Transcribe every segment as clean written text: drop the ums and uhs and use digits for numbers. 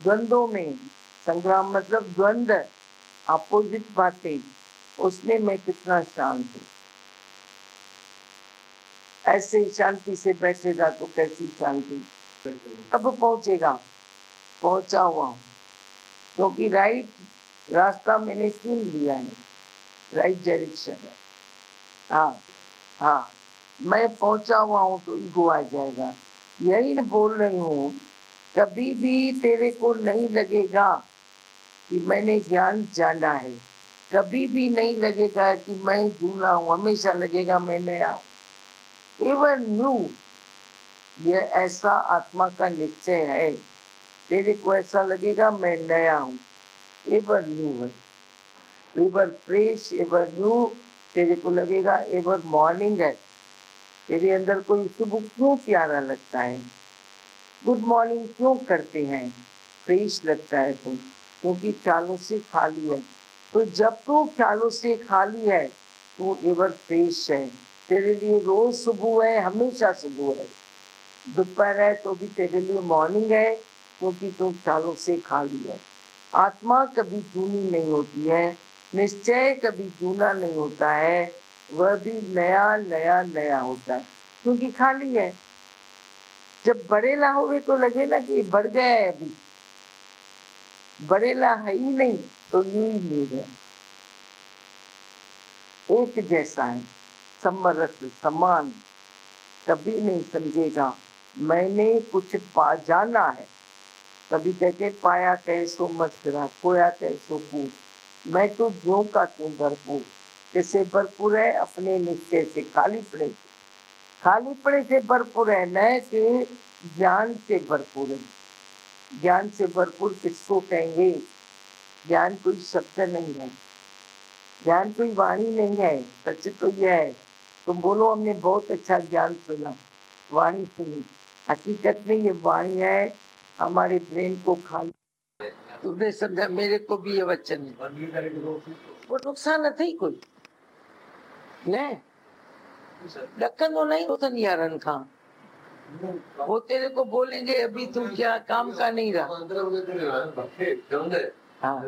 द्वंद्वों में, संग्राम मतलब द्वंद्व, अपोजिट बातें, उसमें मैं कितना शांत हूँ। ऐसे शांति से बैठेगा तो कैसी शांति अब पहुंचेगा। पहुंचा हुआ हूँ क्योंकि राइट रास्ता मैंने चुन लिया है, राइट डायरेक्शन है। हाँ हाँ, मैं पहुंचा हुआ हूँ तो ईगो आ जाएगा। यही मैं बोल रही हूँ, कभी भी तेरे को नहीं लगेगा कि मैंने ज्ञान जाना है, कभी भी नहीं लगेगा कि मैं जूना हूँ, हमेशा लगेगा मैं नया हूँ। इवन न्यू, ये ऐसा आत्मा का निश्चय है। तेरे को ऐसा लगेगा मैं नया हूँ, एवर न्यू है, एवर फ्रेश, एवर न्यू। तेरे को लगेगा एवर मॉर्निंग है। तेरे अंदर कोई सुबह क्यों प्यारा लगता है, गुड मॉर्निंग क्यों करते हैं, फ्रेश लगता है तुम, क्योंकि ख्यालों से खाली है। तो जब तू ख्यालों से खाली है तू एवर फ्रेश है। तेरे लिए रोज सुबह है, हमेशा सुबह है। दोपहर है तो भी तेरे लिए मॉर्निंग है, क्योंकि तू ख्यालों से खाली है। आत्मा कभी जूनी नहीं होती है, निश्चय कभी जूना नहीं होता है, वह भी नया नया नया होता है क्योंकि खाली है। जब बढ़ेला होवे तो लगे ना कि बढ़ गया है, अभी बढ़ेला है ही नहीं तो यूं ही नहीं है, एक जैसा है, समरस समान। कभी नहीं समझेगा मैंने कुछ पा जाना है। कभी कहते पाया कैसो मस्करा, खोया कैसो पूछ, मैं तो ज्यों का क्यों भरपूर। जैसे भरपूर है अपने निश्चय से, खाली पड़े से भरपूर है, न कि ज्ञान से भरपूर है। ज्ञान से भरपूर किसको कहेंगे? ज्ञान कोई शब्द नहीं है, ज्ञान कोई वाणी नहीं है। सच तो यह है, तुम बोलो हमने बहुत अच्छा ज्ञान सुना, वाणी सुनी, हकीकत में ये वाणी है हमारे ब्रेन को खा। तुमने समझा? मेरे को भी ये वचन वो नुकसान नहीं कोई ने ढक्कन तो नहीं होता यारन खा। वो तेरे को बोलेंगे अभी तू क्या काम का नहीं रहा। हाँ।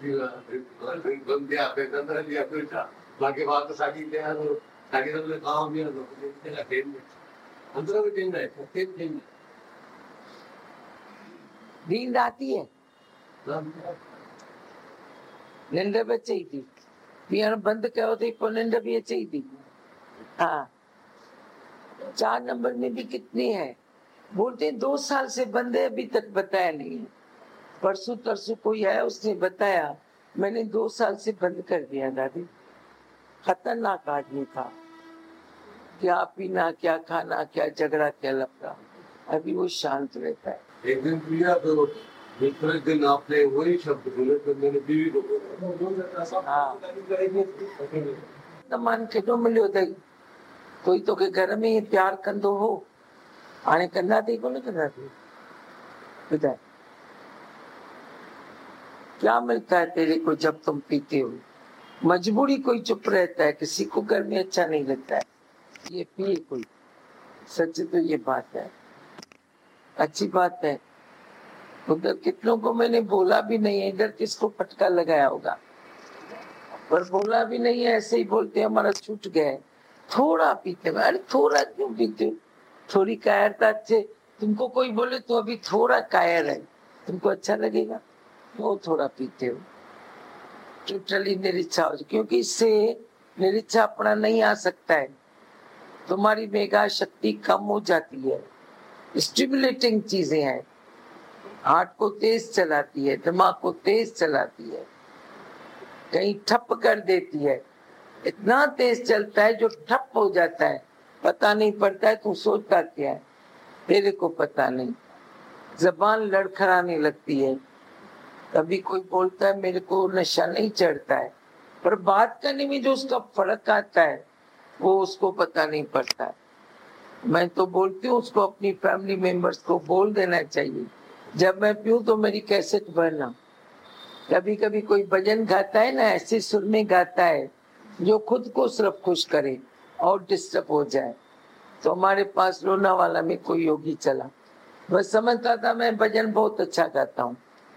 नींद आती है, निंद भी चाहिए पियानो बंद करो तो निंद भी चाहिए। हाँ, 4 नंबर में भी कितनी है बोलते 2 साल से बंद है, अभी तक बताया नहीं है। परसों तरसों कोई है उसने बताया, मैंने 2 साल से बंद कर दिया दादी। खतरनाक आदमी था, क्या पीना क्या खाना क्या झगड़ा क्या लफड़ा, अभी वो शांत रहता है। एक दिन पिया तो दूसरे दिन आपने वही शब्द बोले तो मैंने बीवी को मान के तो मिलो कोई तो के घर में प्यार कंदो हो आने करना थी को नहीं करना थी। बताए क्या मिलता है तेरे को जब तुम पीते हो? मजबूरी कोई चुप रहता है, किसी को घर में अच्छा नहीं लगता है ये पिए कोई। सच तो ये बात है, अच्छी बात है। उधर कितनों को मैंने बोला भी नहीं है, इधर किसको फटका लगाया होगा, पर बोला भी नहीं है, ऐसे ही बोलते हमारा छूट गया। थोड़ा पीते हैं, अरे थोड़ा क्यों पीते हो? थोड़ी कायरता से तुमको कोई बोले तो अभी थोड़ा कायर है, तुमको अच्छा लगेगा? वो थोड़ा पीते हो, टोटली निरीक्षा हो, क्योंकि इससे निरीक्षा अपना नहीं आ सकता है, तुम्हारी मेगा शक्ति कम हो जाती है। स्टिमुलेटिंग चीजें हैं, हार्ट को तेज चलाती है, दिमाग को तेज चलाती है, कहीं ठप कर देती है। इतना तेज चलता है जो ठप हो जाता है, पता नहीं पड़ता है तू सोचता क्या है, तेरे को पता नहीं। जबान लड़खड़ाने लगती है, कभी कोई बोलता है मेरे को नशा नहीं चढ़ता है, पर बात करने में जो उसका फर्क आता है वो उसको पता नहीं पड़ता है। मैं तो बोलती हूँ उसको अपनी फैमिली मेंबर्स को बोल देना चाहिए, जब मैं पीऊं तो मेरी कैसेट भरना। कभी कभी कोई भजन गाता है ना, ऐसे सुर में गाता है जो खुद को सिर्फ खुश करे और डिस्टर्ब हो जाए। तो हमारे पास लोनावाला में कोई योगी चला, बस समझता था मैं भजन बहुत अच्छा गाता हूँ,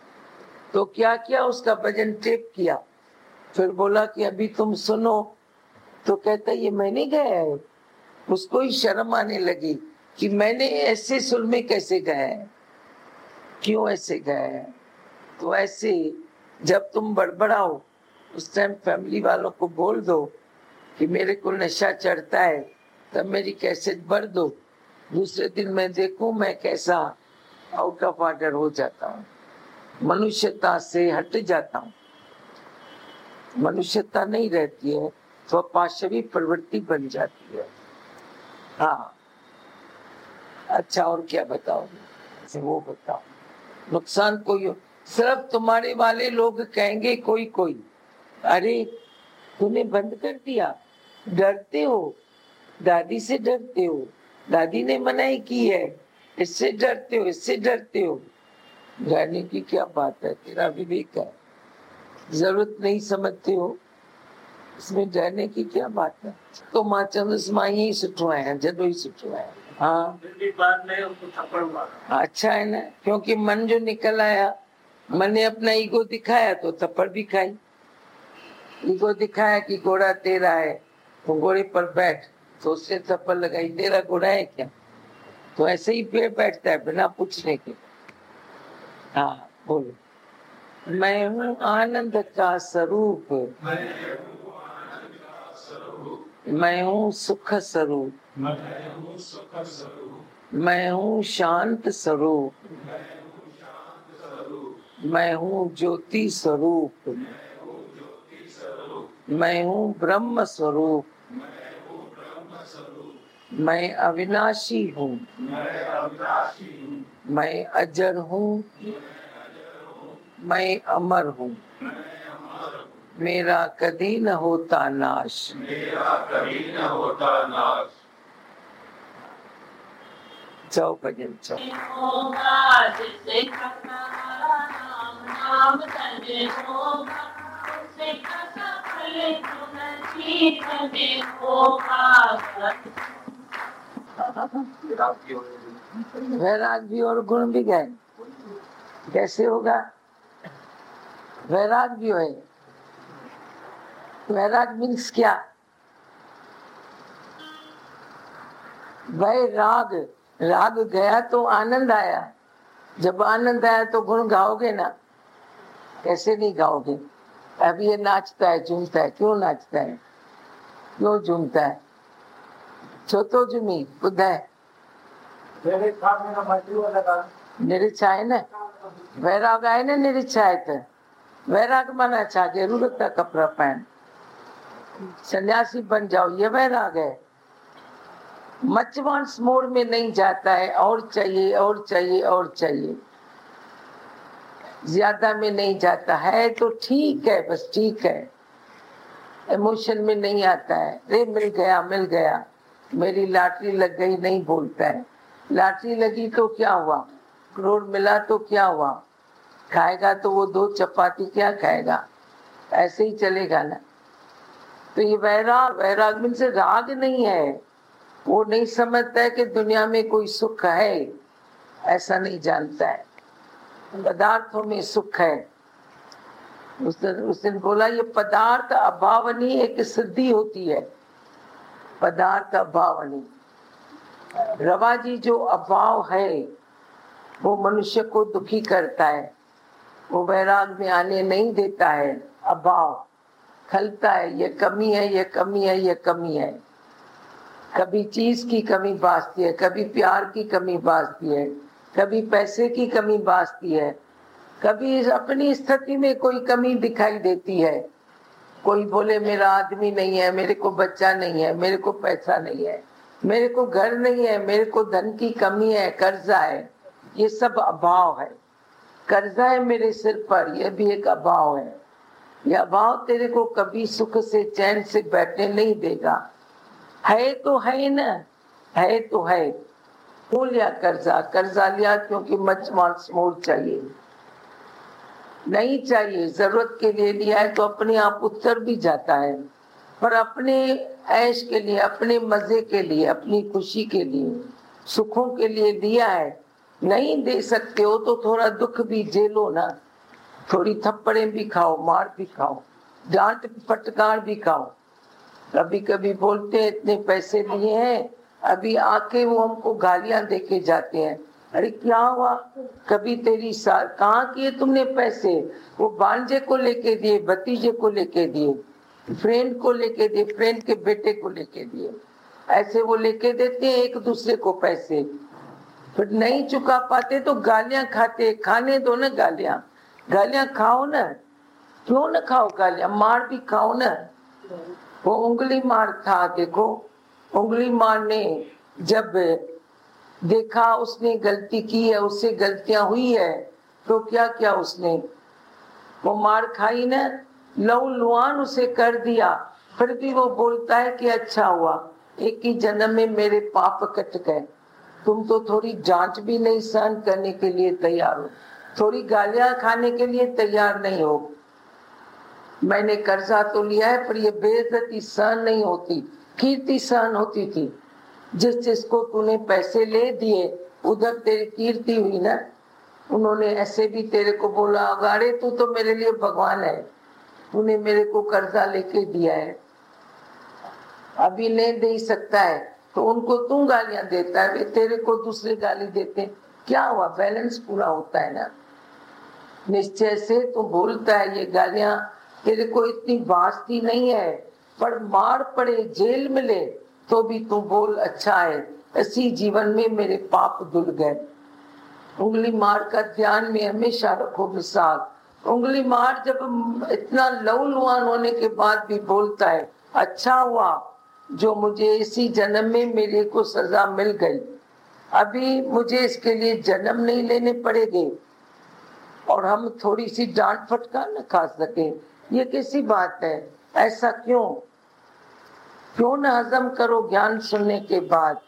तो क्या किया, उसका भजन टेप किया, फिर बोला कि अभी तुम सुनो, तो कहता ये मैंने गाया है। उसको ही शर्म आने लगी कि मैंने ऐसे सुर में कैसे गाया है, क्यों ऐसे गाया है। तो ऐसे जब तुम बड़बड़ाओ उस टाइम फैमिली वालों को बोल दो कि मेरे को नशा चढ़ता है, तब मेरी कैसेट भर दो, दूसरे दिन मैं देखूं मैं कैसा आउट ऑफ ऑर्डर हो जाता हूँ, मनुष्यता से हट जाता हूँ। मनुष्यता नहीं रहती है तो पाशवी प्रवृत्ति बन जाती है। हाँ, अच्छा और क्या बताओगे, वो बताओ। नुकसान कोई हो, सिर्फ तुम्हारे वाले लोग कहेंगे कोई कोई, अरे तूने बंद कर दिया, डरते हो, दादी से डरते हो, दादी ने मनाही की है, इससे डरते हो, इससे डरते हो। डरने की क्या बात है, तेरा विवेक है, जरूरत नहीं समझते हो, इसमें डरने की क्या बात है। तो माँ चंद्रस माँ यही सुठो है, जदो ही सुठो है। हाँ अच्छा है ना, क्योंकि मन जो निकल आया, मन ने अपना ईगो दिखाया तो थप्पड़ भी खाई। ईगो दिखाया कि घोड़ा तेरा है तो घोड़े पर बैठ, तो उससे थप्पड़ लगाई, तेरा घोड़ा है क्या, तो ऐसे ही पेड़ बैठता है बिना पूछने के। हाँ बोलो, मैं हूँ आनंद का स्वरूप, मैं हूँ सुख स्वरूप, मैं हूँ शांत स्वरूप, मैं हूँ ज्योति स्वरूप, मैं हूँ ब्रह्म स्वरूप, मैं अविनाशी हूँ, मैं अजर हूँ, मैं अमर हूँ, मेरा कभी न होता नाश। जाओ भजन जाओ। वैराग भी और गुण भी गए, कैसे होगा, वैराग भी है। वैराग मीन्स क्या, वैराग, राग गया तो आनंद आया, जब आनंद आया तो गुण गाओगे ना, कैसे नहीं गाओगे। अब ये नाचता है झूमता है, क्यों नाचता है, क्यों झूमता है, छो तो झूमी ॿुधाए, निरिच्छा है न, वैराग आहे न, निरिच्छा आहे त वैराग माना छा, जरूरत का कपड़ा पहन, सन्यासी बन जाओ, ये वैराग है। मचवांस मोड में नहीं जाता है, और चाहिए और चाहिए और चाहिए, ज्यादा में नहीं जाता है तो ठीक है, बस ठीक है। इमोशन में नहीं आता है, रे मिल गया मिल गया, मेरी लॉटरी लग गई नहीं बोलता है। लॉटरी लगी तो क्या हुआ, करोड़ मिला तो क्या हुआ, खाएगा तो वो 2 चपाती क्या खाएगा, ऐसे ही चलेगा ना। तो ये वैराग, वैराग में से राग नहीं है, वो नहीं समझता है कि दुनिया में कोई सुख है, ऐसा नहीं जानता है, पदार्थों में सुख है। उस दिन बोला ये पदार्थ अभावनी एक सिद्धि होती है, पदार्थ अभावनी। रवा जी जो अभाव है वो मनुष्य को दुखी करता है, वो वैराग में आने नहीं देता है। अभाव खलता है, ये कमी है, ये कमी है, ये कमी है, कभी चीज की कमी भासती है, कभी प्यार की कमी भासती है, कभी पैसे की कमी भासती है, कभी अपनी स्थिति में कोई कमी दिखाई देती है। कोई बोले मेरा आदमी नहीं है, मेरे को बच्चा नहीं है, मेरे को पैसा नहीं है, मेरे को घर नहीं है, मेरे को धन की कमी है, कर्जा है, ये सब अभाव है। कर्जा है मेरे सिर पर, यह भी एक अभाव है। यह अभाव तेरे को कभी सुख से चैन से बैठने नहीं देगा। है तो है न, है तो है, क्यों लिया कर्जा, कर्जा लिया क्योंकि मचमांस मोड़ चाहिए, नहीं चाहिए, जरूरत के लिए लिया है तो अपने आप उतर भी जाता है, पर अपने ऐश के लिए, अपने मजे के लिए, अपनी खुशी के लिए, सुखों के लिए लिया है। नहीं दे सकते हो तो थोड़ा दुख भी झेलो ना, थोड़ी थप्पड़े भी खाओ, मार भी खाओ, डांट फटकार भी खाओ। कभी कभी बोलते हैं इतने पैसे दिए हैं, अभी आके वो हमको गालियां देके जाते हैं। अरे क्या हुआ, कभी तेरी कहाँ किए तुमने पैसे? वो भांजे को लेके दिए, भतीजे को लेके दिए, फ्रेंड को लेके दिए, फ्रेंड के बेटे को लेके दिए। ऐसे वो लेके देते हैं एक दूसरे को पैसे, फिर नहीं चुका पाते तो गालियां खाते। खाने दो ना गालियां, गालियां खाओ ना, क्यों ना खाओ गालियां, मार भी खाओ ना। वो उंगली मार था, देखो उंगली मार ने जब देखा उसने गलती की है, उससे गलतियां हुई है, तो क्या क्या उसने वो मार खाई ना, लहू लुहान उसे कर दिया, फिर भी वो बोलता है कि अच्छा हुआ, एक ही जन्म में मेरे पाप कट गए। तुम तो थोड़ी डांट भी नहीं सहन करने के लिए तैयार हो, थोड़ी गालियां खाने के लिए तैयार नहीं हो। मैंने कर्जा तो लिया है, पर ये बेइज्जती सहन नहीं होती, कीर्ति सहन होती थी। जिस जिसको तूने पैसे ले दिए उधर तेरी कीर्ति हुई ना। उन्होंने ऐसे भी तेरे को बोला, अरे तू तो मेरे लिए भगवान है, तूने मेरे को कर्जा लेके दिया है, अभी ले दे सकता है, तो उनको तू गालियां देता है, तेरे को दूसरे गाली देते। क्या हुआ, बैलेंस पूरा होता है ना। निश्चय से तू बोलता है, ये गालियां तेरे को इतनी बांसती नहीं है, पर मार पड़े, जेल मिले तो भी तू बोल अच्छा है, इसी जीवन में मेरे पाप धुल गए। उंगली मार का ध्यान में हमेशा रखो विशाल। उंगली मार जब इतना लहूलुहान होने के बाद भी बोलता है, अच्छा हुआ जो मुझे इसी जन्म में मेरे को सजा मिल गई, अभी मुझे इसके लिए जन्म नहीं लेने पड़ेंगे और हम थोड़ी सी डांट फटकार न खा सके, ये कैसी बात है? ऐसा क्यों? क्यों न हजम करो ज्ञान सुनने के बाद?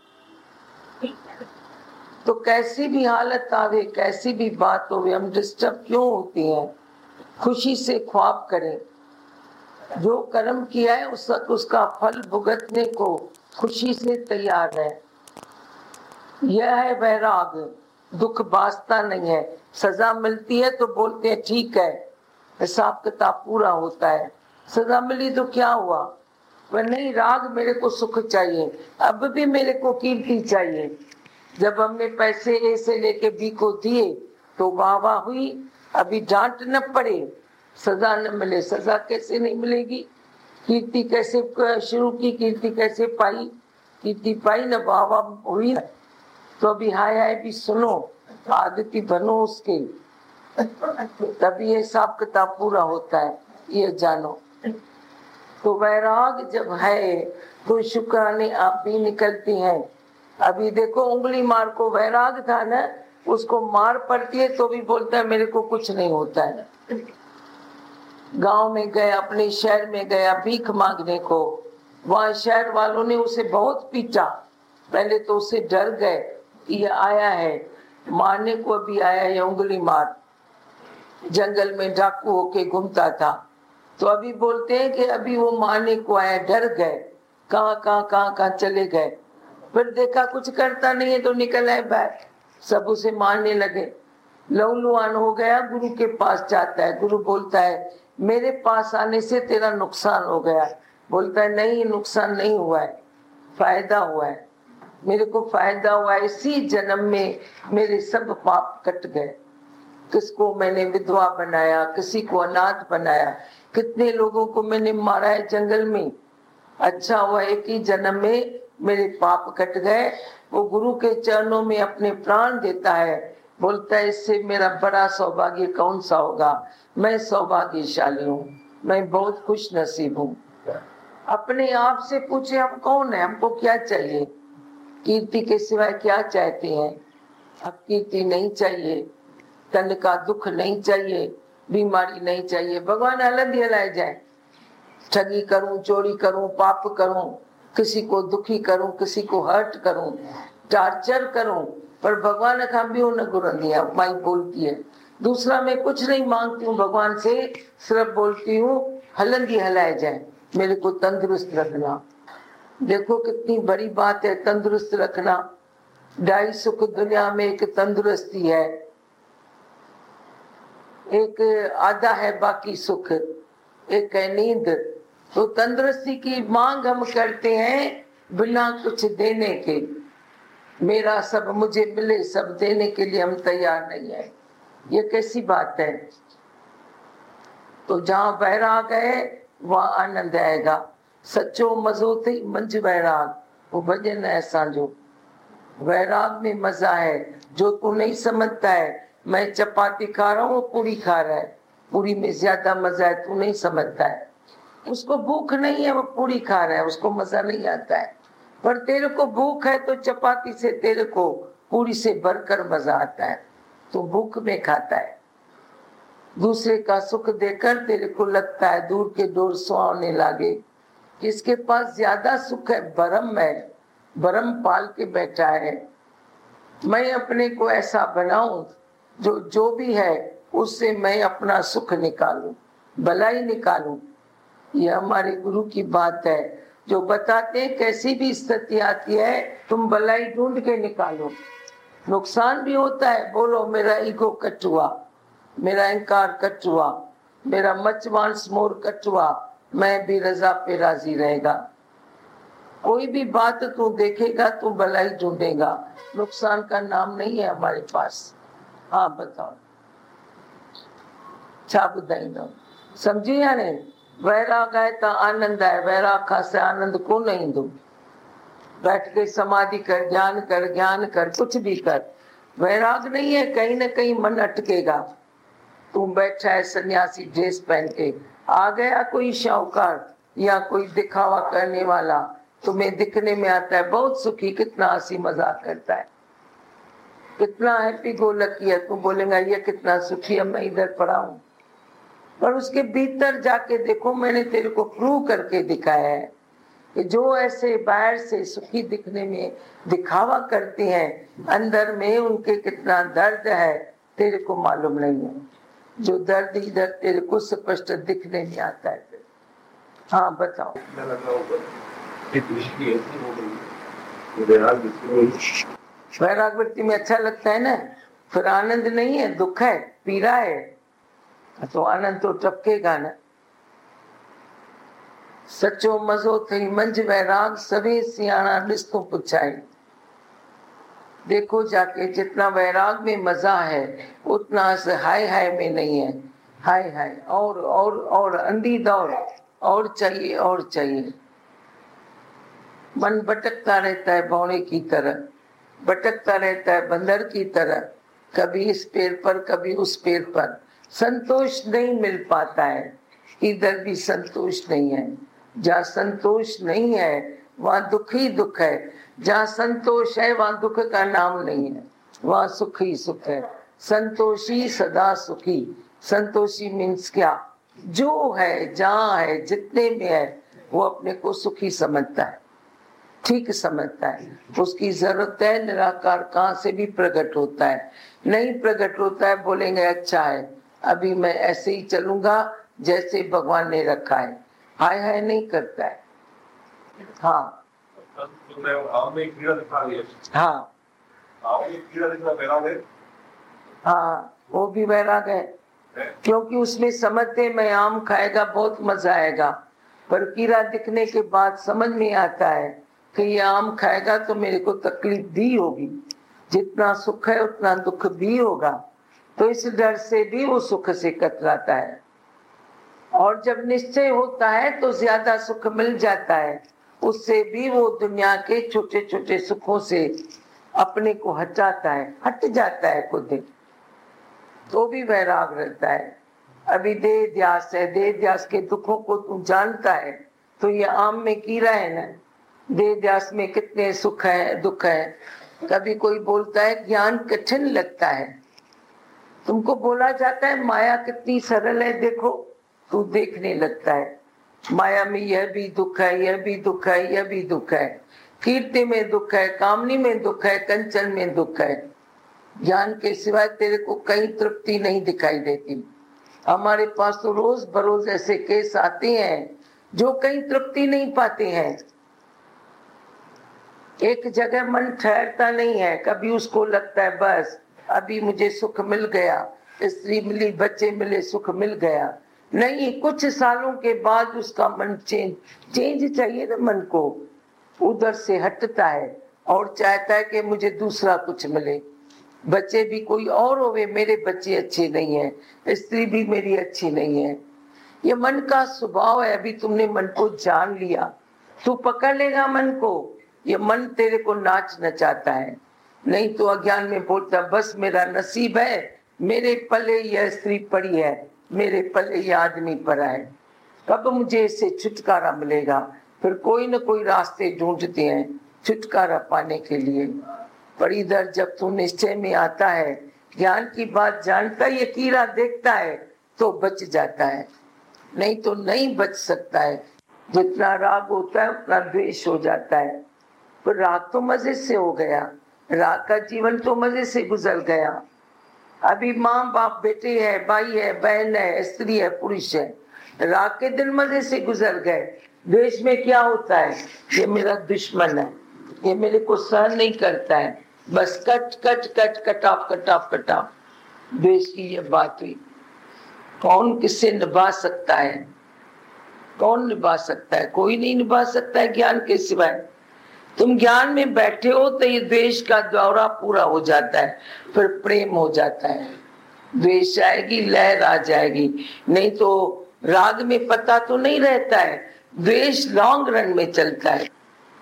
तो कैसी भी हालत आवे, कैसी भी बात हो, हम डिस्टर्ब क्यों होती हैं? खुशी से ख्वाब करें, जो कर्म किया है उसका फल भुगतने को खुशी से तैयार है। यह है वैराग, दुख बासता नहीं है। सजा मिलती है तो बोलते हैं ठीक है, हिसाब किताब पूरा होता है। सजा मिली तो क्या हुआ, वह नहीं, राग मेरे को सुख चाहिए, अब भी मेरे को कीर्ति चाहिए। जब हमने पैसे ए से लेके बी को दिए तो वाह वाह हुई, अभी डांट न पड़े, सजा न मिले। सजा कैसे नहीं मिलेगी? कीर्ति कैसे शुरू की, कीर्ति कैसे पाई? कीर्ति पाई न, वाह वाह हुई न, तो अभी हाय हाय भी सुनो, आदती बनो उसके, तभी ये हिसाब किताब पूरा होता है, ये जानो। तो वैराग जब है तो शुक्राने आप भी निकलती हैं। अभी देखो उंगली मार को वैराग था ना, उसको मार पड़ती है तो भी बोलता है मेरे को कुछ नहीं होता है। गांव में गया, अपने शहर में गया भीख मांगने को, वहां शहर वालों ने उसे बहुत पीटा। पहले तो उसे डर गए, ये आया है मारने को, अभी आया है उंगली मार। जंगल में डाकू होके घूमता था, तो अभी बोलते हैं कि अभी वो मारने को आया, डर गए, कहाँ चले गए। फिर देखा कुछ करता नहीं है तो निकल आए बाहर, सब उसे मारने लगे। लहूलुहान हो गया, गुरु के पास जाता है, गुरु बोलता है मेरे पास आने से तेरा नुकसान हो गया। बोलता है नहीं, नुकसान नहीं हुआ है, फायदा हुआ है, मेरे को फायदा हुआ है, इसी जन्म में मेरे सब पाप कट गए। किसको मैंने विधवा बनाया, किसी को अनाथ बनाया, कितने लोगों को मैंने मारा है जंगल में, अच्छा हुआ एक ही जन्म में मेरे पाप कट गए। वो गुरु के चरणों में अपने प्राण देता है, बोलता है इससे मेरा बड़ा सौभाग्य कौन सा होगा, मैं सौभाग्यशाली हूँ, मैं बहुत खुश नसीब हूँ। अपने आप से पूछे हम कौन है, हमको क्या चाहिए? कीर्ति के सिवाय क्या चाहते हैं? अब कीर्ति नहीं चाहिए, तन का दुख नहीं चाहिए, बीमारी नहीं चाहिए। भगवान अलग ही हलाए जाए, ठगी करूं, चोरी करूं, पाप करूं, किसी को दुखी करूं, किसी को हर्ट करूं, टार्चर करूं, पर भगवान का भी न गुरु दिया। माई बोलती है दूसरा मैं कुछ नहीं मांगती हूँ भगवान से, सिर्फ बोलती हूँ हलंदी हलाए जाए, मेरे को तंदुरुस्त रखना। देखो कितनी बड़ी बात है तंदुरुस्त रखना। ढाई सुख दुनिया में एक तंदुरुस्ती है। एक आधा है बाकी सुख, एक है नींद। तो तंदुरुस्ती की मांग हम करते हैं बिना कुछ देने के। मेरा सब मुझे मिले, सब देने के लिए हम तैयार नहीं है। ये कैसी बात है? तो जहाँ वैराग है वहाँ आनंद आएगा। सच्चो मजो थी मंझ वैराग, वो भजन है असांजो। वैराग में मजा है। जो तू नहीं समझता है, मैं चपाती खा रहा हूँ, पूरी खा रहा है, पूरी में ज्यादा मजा है, तू नहीं समझता है। उसको भूख नहीं है, वो पूरी खा रहा है, उसको मजा नहीं आता है। पर तेरे को भूख है तो चपाती से तेरे को पूरी से भरकर मजा आता है, तो भूख में खाता है। दूसरे का सुख देकर तेरे को लगता है दूर के डोर सुहावने लागे। किसके पास ज्यादा सुख है? भरम है, भरम पाल के बैठा है। मैं अपने को ऐसा बनाऊं जो भी है उससे मैं अपना सुख निकालूं, भलाई निकालूं। ये हमारे गुरु की बात है, जो बताते हैं कैसी भी स्थिति आती है तुम भलाई ढूंढ के निकालो। नुकसान भी होता है, बोलो मेरा ईगो कट हुआ, मेरा अहंकार कट हुआ, मेरा मच वांस मोर कट हुआ, मैं भी रजा पे राजी रहेगा। कोई भी बात तू देखेगा तू भलाई ढूंढेगा, नुकसान का नाम नहीं है हमारे पास। हाँ बताओ, छा ॿुधाईंदो? समझी या नहीं? वैराग है तो आनंद है, वैराग खां से आनंद को नहीं ईंदो। बैठ के समाधि कर, ज्ञान कर, ज्ञान कर, कुछ भी कर, वैराग नहीं है, कहीं ना कहीं मन अटकेगा। तू बैठा है सन्यासी ड्रेस पहन के, आ गया कोई शाहूकार या कोई दिखावा करने वाला, तुम्हें दिखने में आता है बहुत सुखी, कितना हंसी मजाक करता है, कितना हैप्पी गो लकी है, तू बोलेगा ये कितना सुखी है, मैं इधर पड़ा हूँ। पर उसके भीतर जाके देखो, मैंने तेरे को प्रूव करके दिखाया है कि जो ऐसे बाहर से सुखी दिखने में दिखावा करते हैं, अंदर में उनके कितना दर्द है तेरे को मालूम नहीं है। जो दर्द इधर तेरे को स्पष्ट दिखने में आता है। हाँ बताओ। वैराग वृत्ति में अच्छा लगता है ना, फिर आनंद नहीं है, दुख है, पीड़ा है, तो आनंद तो टपकेगा ना। सचो मजो थी मंझ वैराग, सभी सियाणा ॾिस तूं पुछाई। देखो जाके, जितना वैराग में मजा है उतना हाय हाय में नहीं है। हाय हाय और अंधी दौड़, और चाहिए और चाहिए। मन भटकता रहता है बौने की तरह, भटकता रहता है बंदर की तरह, कभी इस पेड़ पर कभी उस पेड़ पर, संतोष नहीं मिल पाता है। इधर भी संतोष नहीं है। जहाँ संतोष नहीं है वहाँ दुख ही दुख है, जहाँ संतोष है वहाँ दुख का नाम नहीं है, वहाँ सुख ही सुख है। संतोषी सदा सुखी। संतोषी मीन्स क्या? जो है, जहाँ है, जितने में है, वो अपने को सुखी समझता है, ठीक समझता है। उसकी जरूरत है निराकार कहाँ से भी प्रकट होता है, नहीं प्रकट होता है बोलेंगे अच्छा है, अभी मैं ऐसे ही चलूंगा जैसे भगवान ने रखा है। हाय हाय नहीं करता है। हाँ हाँ हाँ, वो भी वैराग है, क्योंकि उसमें समझते मैं आम खाएगा बहुत मजा आएगा, पर कीड़ा दिखने के बाद समझ में आता है कि ये आम खाएगा तो मेरे को तकलीफ भी होगी, जितना सुख है उतना दुख भी होगा, तो इस डर से भी वो सुख से कतराता है। और जब निश्चय होता है तो ज्यादा सुख मिल जाता है, उससे भी वो दुनिया के छोटे छोटे सुखों से अपने को हटाता है, हट जाता है खुद, तो भी वैराग रहता है। अभी देह ध्यास है, देह ध्यास के दुखों को तू जानता है, तो ये आम में कीड़ा है ना, देह ध्यास में कितने सुख है दुख है। कभी कोई बोलता है ज्ञान कठिन लगता है, तुमको बोला जाता है माया कितनी सरल है, देखो तू देखने लगता है माया में यह भी दुख है, यह भी दुख है, यह भी दुख है, कीर्ति में दुख है, कामनी में दुख है, कंचन में दुख है। ज्ञान के सिवाय तेरे को कहीं तृप्ति नहीं दिखाई देती। हमारे पास तो रोज बरोज ऐसे केस आते हैं जो कहीं तृप्ति नहीं पाते हैं, एक जगह मन ठहरता नहीं है, कभी उसको लगता है बस अभी मुझे सुख मिल गया, स्त्री मिली, बच्चे मिले, सुख मिल गया। नहीं, कुछ सालों के बाद उसका मन चेंज चाहिए ना, मन को उधर से हटता है और चाहता है कि मुझे दूसरा कुछ मिले। बच्चे भी कोई और होवे, मेरे बच्चे अच्छे नहीं है, स्त्री भी मेरी अच्छी नहीं है। ये मन का स्वभाव है। अभी तुमने मन को जान लिया, तू पकड़ लेगा मन को। ये मन तेरे को नाच नचाता है, नहीं तो अज्ञान में बोलता बस मेरा नसीब है, मेरे पले यह स्त्री पड़ी है, मेरे पले यह आदमी पड़ा है, कब मुझे इससे छुटकारा मिलेगा। फिर कोई न कोई रास्ते ढूंढते हैं छुटकारा पाने के लिए। पर इधर जब तू निश्चय में आता है, ज्ञान की बात जानता है, ये कीड़ा देखता है तो बच जाता है, नहीं तो नहीं बच सकता है। जितना राग होता है उतना द्वेष हो जाता है। पर राग तो मजे से हो गया, राग का जीवन तो मजे से गुजर गया। अभी माँ बाप, बेटे है, भाई है, बहन है, स्त्री है, पुरुष है, राग के दिन मजे से गुजर गए। द्वेष में क्या होता है, ये मेरा दुश्मन है, ये मेरे को सहन नहीं करता है, बस cut cut cut cut off cut off cut off. द्वेष की ये बात हुई। कौन किससे निभा सकता है? कौन निभा सकता है? कोई नहीं निभा सकता है ज्ञान के सिवाय। तुम ज्ञान में बैठे हो तो ये द्वेष का दौरा पूरा हो जाता है, फिर प्रेम हो जाता है। द्वेष आएगी, लहर आ जाएगी, नहीं तो राग में पता तो नहीं रहता है। द्वेष लॉन्ग रन में चलता है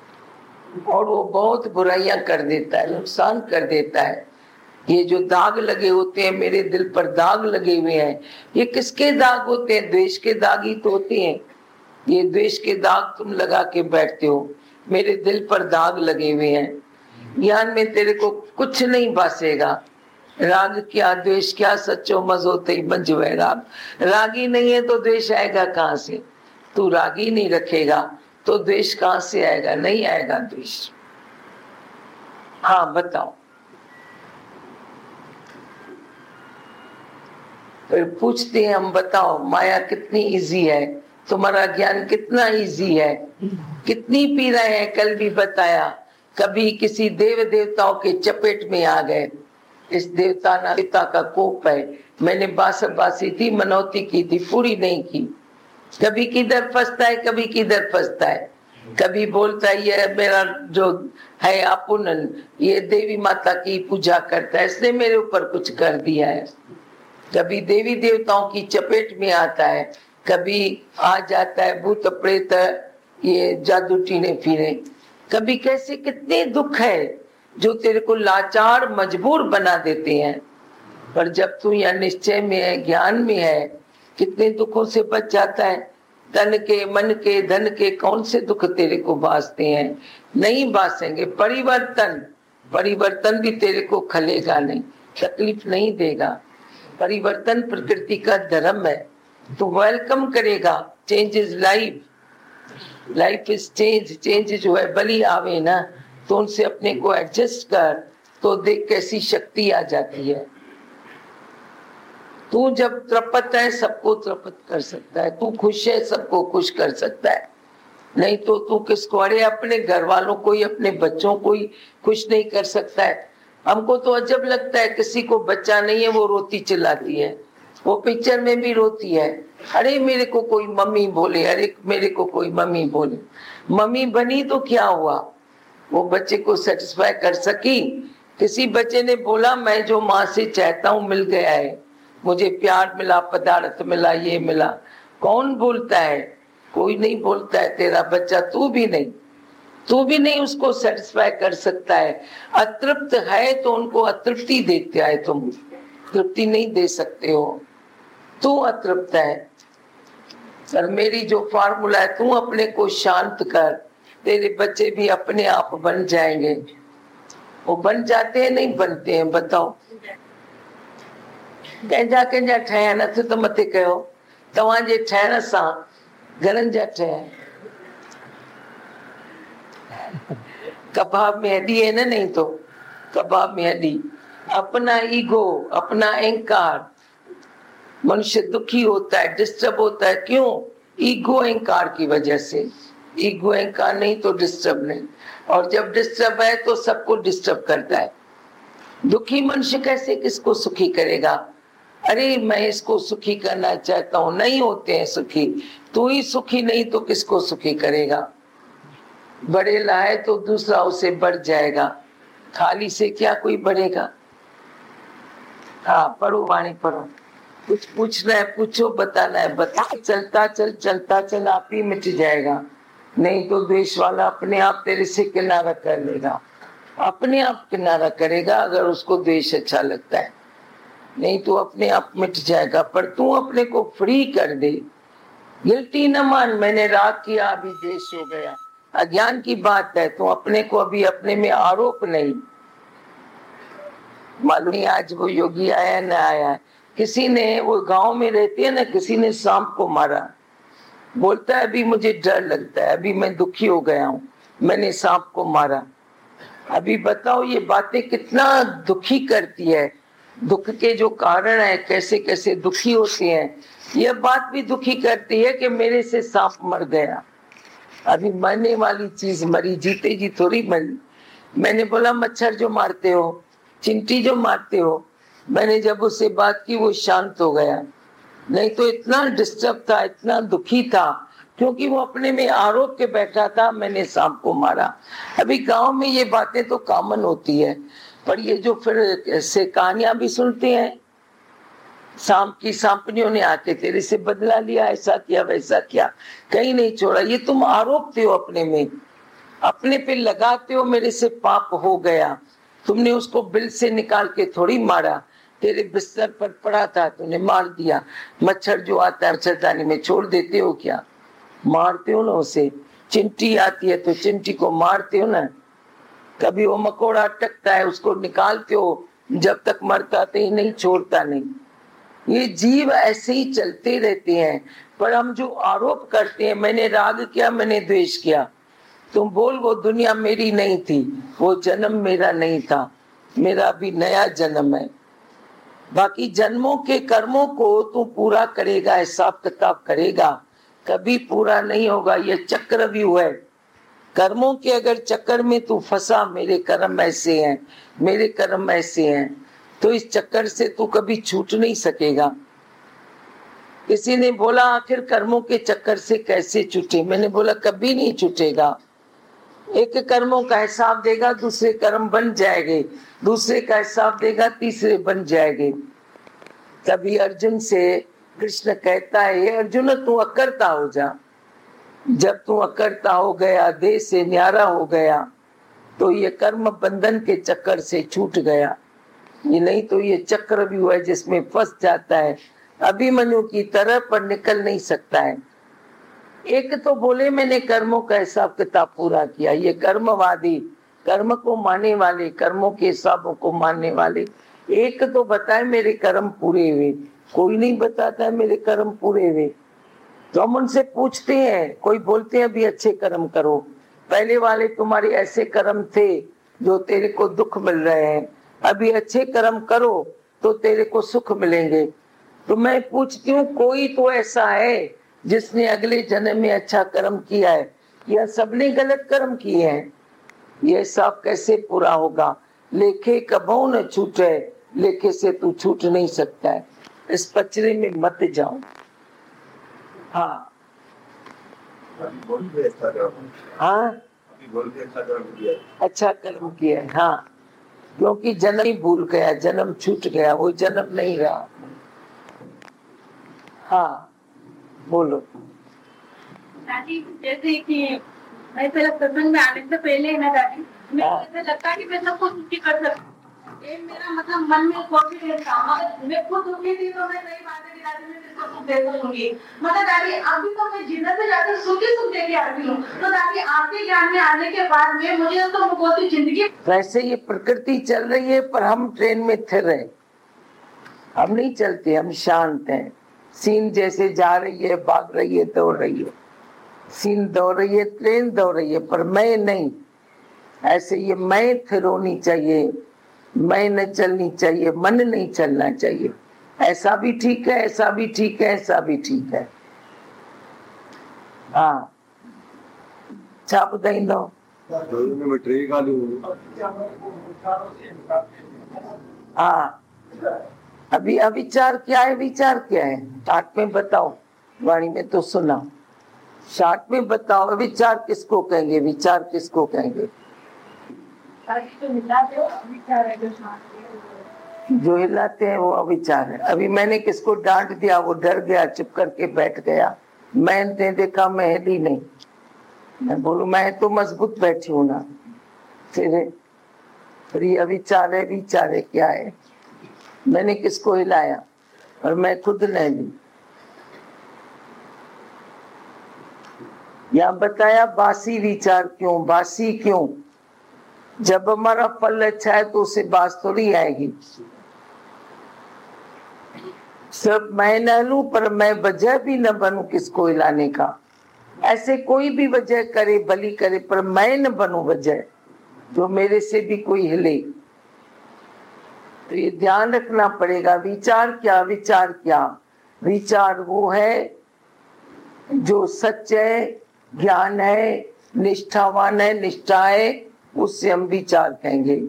और वो बहुत बुराइयां कर देता है, नुकसान कर देता है। ये जो दाग लगे होते हैं, मेरे दिल पर दाग लगे हुए हैं, ये किसके दाग होते हैं? द्वेष के दाग ही तो होते हैं। ये द्वेष के दाग तुम लगा के बैठते हो, मेरे दिल पर दाग लगे हुए हैं। ज्ञान में तेरे को कुछ नहीं बासेगा। राग क्या, द्वेष क्या, सच्चो मजो तई मंज वै राग। रागी नहीं है तो द्वेष आएगा कहाँ से? तू रागी नहीं रखेगा तो द्वेष कहाँ से आएगा? नहीं आएगा द्वेष। हाँ बताओ। फिर पूछते हैं हम, बताओ माया कितनी इजी है, तुम्हारा ज्ञान कितना इजी है, कितनी पी रहे हैं? कल भी बताया, कभी किसी देव देवताओं के चपेट में आ गए। इस देवता का कोप है, मैंने बासी थी, मनौती की थी, पूरी नहीं की। कभी किधर फंसता है, कभी किधर फंसता है। कभी बोलता है ये मेरा जो है अपुनन, ये देवी माता की पूजा करता है, इसने मेरे ऊपर कुछ कर दिया है। कभी देवी देवताओं की चपेट में आता है, कभी आ जाता है भूत प्रेत, ये जादू टीने फिरे। कभी कैसे कितने दुख है जो तेरे को लाचार मजबूर बना देते हैं। पर जब तू यह निश्चय में है, ज्ञान में है, कितने दुखों से बच जाता है। तन के, मन के, धन के कौन से दुख तेरे को बासते हैं? नहीं बासेंगे। परिवर्तन भी तेरे को खलेगा नहीं, तकलीफ नहीं देगा। परिवर्तन प्रकृति का धर्म है, तो वेलकम करेगा। Change is life, life is change. Change जो है बली आवे ना, तो उनसे अपने को एडजस्ट कर, तो देख कैसी शक्ति आ जाती है। तू जब तृप्त है सबको तृप्त कर सकता है, तू खुश है सबको खुश कर सकता है। नहीं तो तू किसको? अरे अपने घर वालों को ही, अपने बच्चों को ही खुश नहीं कर सकता है। हमको तो अजब लगता है, किसी को बच्चा नहीं है वो रोती चिल्लाती है, वो पिक्चर में भी रोती है, अरे मेरे को कोई मम्मी बोले, अरे मेरे को कोई मम्मी बोले। मम्मी बनी तो क्या हुआ, वो बच्चे को सेटिस्फाई कर सकी? किसी बच्चे ने बोला मैं जो माँ से चाहता हूँ मिल गया है, मुझे प्यार मिला, पदार्थ मिला, ये मिला। कौन बोलता है? कोई नहीं बोलता है। तेरा बच्चा, तू भी नहीं उसको सेटिस्फाई कर सकता है। अतृप्त है तो उनको अतृप्ति देते है, तुम तृप्ति नहीं दे सकते हो, तू अतृप्त है। पर मेरी जो फार्मूला है, तू अपने को शांत कर, तेरे बच्चे भी अपने आप बन जाएंगे। वो बन जाते हैं नहीं बनते हैं? बताओ। कंहिंजा ठहिया नथ त मथे कयो, तव्हांजे ठहण सां घणनि जा ठहिया। कबाब में हड्डी है ना, नहीं तो कबाब में हड्डी। अपना ईगो, अपना अहंकार, मनुष्य दुखी होता है, डिस्टर्ब होता है। क्यों? ईगो अहंकार की वजह से। ईगो अहंकार नहीं तो डिस्टर्ब नहीं, और जब डिस्टर्ब है तो सबको डिस्टर्ब करता है। दुखी मनुष्य कैसे किसको सुखी करेगा? अरे मैं इसको सुखी करना चाहता हूँ, नहीं होते हैं सुखी। तू ही सुखी नहीं तो किसको सुखी करेगा? बड़े लाए तो दूसरा उसे बढ़ जाएगा, खाली से क्या कोई बढ़ेगा? हाँ पढ़ो वाणी पढ़ो, कुछ पूछना है पूछो, बताना है बता। चलता चल आप ही मिट जाएगा। नहीं तो द्वेष वाला अपने आप तेरे से किनारा कर लेगा, अपने आप किनारा करेगा अगर उसको द्वेष अच्छा लगता है, नहीं तो अपने आप मिट जाएगा। पर तू अपने को फ्री कर दे, गिल्टी न मान, मैंने राग किया अभी द्वेष हो गया, अज्ञान की बात है। तू अपने को अभी अपने में आरोप नहीं। मालूम नहीं आज वो योगी आया न आया, किसी ने, वो गांव में रहती है ना, किसी ने सांप को मारा, बोलता है अभी मुझे डर लगता है, अभी मैं दुखी हो गया हूँ, मैंने सांप को मारा। अभी बताओ ये बातें कितना दुखी करती है, दुख के जो कारण है कैसे कैसे दुखी होती हैं। यह बात भी दुखी करती है कि मेरे से सांप मर गया। अभी मरने वाली चीज मरी, जीते जी थोड़ी मरी। मैंने बोला मच्छर जो मारते हो, चिंटी जो मारते हो, मैंने जब उससे बात की वो शांत हो गया, नहीं तो इतना डिस्टर्ब था, इतना दुखी था, क्योंकि वो अपने में आरोप के बैठा था मैंने सांप को मारा। अभी गांव में ये बातें तो कॉमन होती है, पर ये जो फिर से कहानियां भी सुनते हैं, सांप की सांपनियों ने आके तेरे से बदला लिया, ऐसा किया वैसा किया, कहीं नहीं छोड़ा। ये तुम आरोपते हो अपने में, अपने पे लगाते हो मेरे से पाप हो गया। तुमने उसको बिल से निकाल के थोड़ी मारा, तेरे बिस्तर पर पड़ा था तूने मार दिया। मच्छर जो आता है मच्छरदानी में छोड़ देते हो क्या? मारते हो ना उसे। चिंटी आती है तो चिंटी को मारते हो ना। कभी वो मकोड़ा अटकता है उसको निकालते हो, जब तक मरता तो नहीं छोड़ता नहीं। ये जीव ऐसे ही चलते रहते हैं। पर हम जो आरोप करते हैं, मैंने राग किया मैंने द्वेष किया, तुम बोल वो दुनिया मेरी नहीं थी, वो जन्म मेरा नहीं था, मेरा भी नया जन्म है। बाकी जन्मों के कर्मों को तू पूरा करेगा, हिसाब किताब करेगा, कभी पूरा नहीं होगा। ये चक्रव्यूह है कर्मों के। अगर चक्कर में तू फंसा, मेरे कर्म ऐसे हैं मेरे कर्म ऐसे हैं, तो इस चक्कर से तू कभी छूट नहीं सकेगा। किसी ने बोला आखिर कर्मों के चक्कर से कैसे छूटे? मैंने बोला कभी नहीं छूटेगा। एक कर्मों का हिसाब देगा, दूसरे कर्म बन जाएंगे, दूसरे का हिसाब देगा, तीसरे बन जाएंगे। तभी अर्जुन से कृष्ण कहता है, ये अर्जुन तू अकर्ता हो जा। जब तू अकर्ता हो गया, देह से न्यारा हो गया, तो ये कर्म बंधन के चक्कर से छूट गया। ये नहीं तो ये चक्र भी हुआ है जिसमें फंस जाता है अभिमन्यु की तरह, पर निकल नहीं सकता है। एक तो बोले मैंने कर्मों का हिसाब किताब पूरा किया, ये कर्मवादी, कर्म को मानने वाले, कर्मों के हिसाबों को मानने वाले। एक तो बताए मेरे कर्म पूरे हुए, कोई नहीं बताता है मेरे कर्म पूरे हुए। तो हम उनसे पूछते हैं, कोई बोलते हैं अभी अच्छे कर्म करो, पहले वाले तुम्हारे ऐसे कर्म थे जो तेरे को दुख मिल रहे हैं, अभी अच्छे कर्म करो तो तेरे को सुख मिलेंगे। तो मैं पूछती हूँ कोई तो ऐसा है जिसने अगले जन्म में अच्छा कर्म किया है, या सबने गलत कर्म किए हैं? ये सब कैसे पूरा होगा? लेखे कबो न छूटे, लेखे से तू छूट नहीं सकता है। इस पचड़े में मत जाओ। हाँ हाँ अच्छा कर्म किया है, हाँ, क्योंकि जन्म ही भूल गया, जन्म छूट गया, वो जन्म नहीं रहा। हाँ बोलो। जैसे कि मैं पहले सत्संग में आने से पहले ना दादी, मैं ऐसा लगता कि मैं सबको दुखी कर सकती, ये मेरा मतलब मन में कॉन्फिडेंस था। मगर मैं खुद दुखी थी तो मैं सही बात है कि दादी मैं किसको सुख दे दूंगी। मतलब दादी अभी तो मैं जिंदा से जाकर सुख दे के आती हूँ। तो दादी आपके ज्ञान में आने के बाद में मुझे तो बहुत ही जिंदगी। वैसे ये प्रकृति चल रही है, पर हम ट्रेन में थिर हैं, हम नहीं चलते, हम शांत हैं। सीन जैसे जा रही है, भाग रही है, दौड़ रही है, सीन दौड़ रही है, ट्रेन दौड़ रही है, पर मैं नहीं। ऐसे ये मैं थिर होनी चाहिए, मैं न चलनी चाहिए, मन नहीं चलना चाहिए। ऐसा भी ठीक है, ऐसा भी ठीक है, ऐसा भी ठीक है। हाँ छाप दई दो। हाँ अभी अविचार क्या है, विचार क्या है? शार्ट में बताओ, वाणी में तो सुना, शार्ट में बताओ अविचार किसको कहेंगे, विचार किसको कहेंगे? जो हिलाते हैं वो अविचार है। अभी मैंने किसको डांट दिया, वो डर गया, चुप करके बैठ गया, मैंने देखा मैं हिली नहीं, मैं बोलूं मैं तो मजबूत बैठी हूं ना, फिर ये अविचार है, विचार है, क्या है? मैंने किसको हिलाया और मैं खुद नहीं ली। या बताया बासी विचार क्यों, बासी क्यों? जब हमारा फल अच्छा है तो उसे बास थोड़ी आएगी। सब मैं न लूं पर मैं वजह भी न बनूं किसको हिलाने का। ऐसे कोई भी वजह करे, भली करे, पर मैं न बनूं वजह, जो मेरे से भी कोई हिले। तो ये ध्यान रखना पड़ेगा। विचार क्या, विचार क्या? विचार वो है जो सच है, ज्ञान है, निष्ठावान है, निष्ठा है, उससे हम विचार कहेंगे।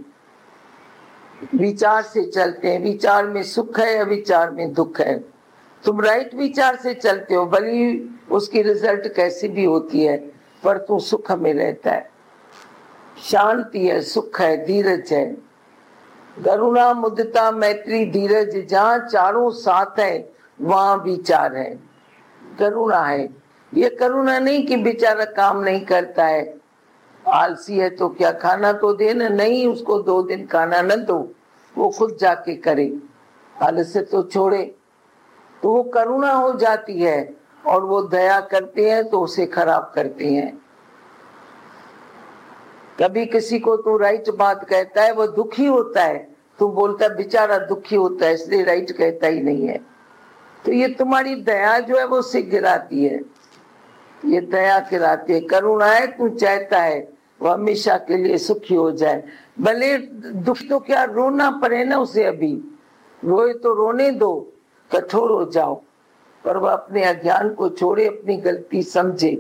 विचार से चलते हैं, विचार में सुख है, अविचार में दुख है। तुम राइट विचार से चलते हो, भली उसकी रिजल्ट कैसी भी होती है, पर तू सुख में रहता है, शांति है, सुख है, धीरज है। करुणा, मुदिता, मैत्री, धीरज, जहाँ चारों साथ है वहां विचार है, करुणा है। ये करुणा नहीं कि बेचारा काम नहीं करता है, आलसी है तो क्या, खाना तो देना, नहीं उसको 2 दिन खाना न दो, वो खुद जाके करे, आलस्य तो छोड़े, तो वो करुणा हो जाती है। और वो दया करते हैं तो उसे खराब करते हैं। कभी किसी को तो राइट बात कहता है, वो दुखी होता है, तू बोलता है बेचारा दुखी होता है इसलिए राइट कहता ही नहीं है। तो ये तुम्हारी दया जो है वो उसे गिराती है, ये दया गिराती है। करुणा है, तू चाहता है वो हमेशा के लिए सुखी हो जाए, भले दुख तो क्या रोना पड़े ना उसे, अभी रोए तो रोने दो, कठोर हो जाओ, पर वह अपने अज्ञान को छोड़े, अपनी गलती समझे।